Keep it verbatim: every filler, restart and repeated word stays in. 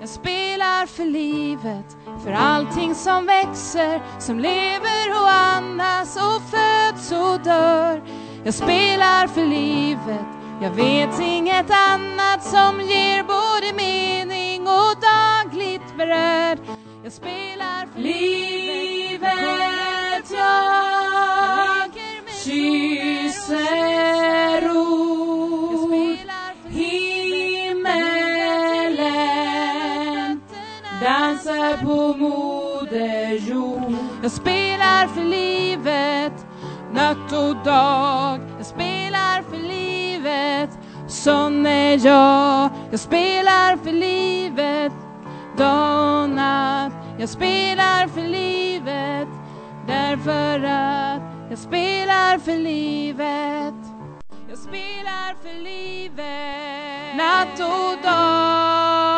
Jag spelar för livet, för allting som växer, som lever och andas och föds och dör. Jag spelar för livet, jag vet inget annat som ger både mening och dagligt bröd. Jag spelar för livet, jag kysser ro, himmelen dansar på moder jord. Jag spelar för livet, natt och dag. Jag spelar för livet, sån är jag. Jag spelar för livet, dag och natt. Jag spelar för livet, därför att jag spelar för livet. Jag spelar för livet, natt och dag.